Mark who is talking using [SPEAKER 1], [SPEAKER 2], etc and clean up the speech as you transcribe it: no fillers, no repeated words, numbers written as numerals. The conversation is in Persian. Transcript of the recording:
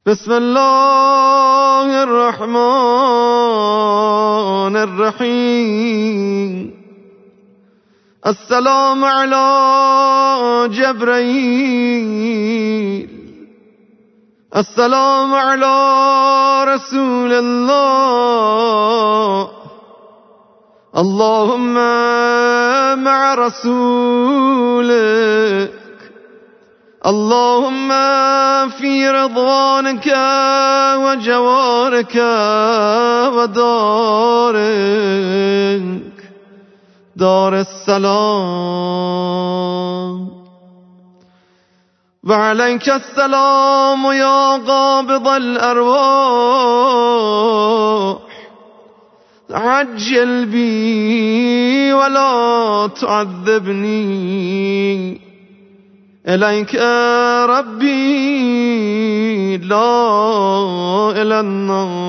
[SPEAKER 1] بسم الله الرحمن الرحيم. السلام على جبرائيل. السلام على رسول الله. اللهم مع رسولك. اللهم في رضوانك وجوارك ودارك دار السلام. وعليك السلام يا قابض الأرواح. عجل بي ولا تعذبني. إليك ربي لا إلى النار.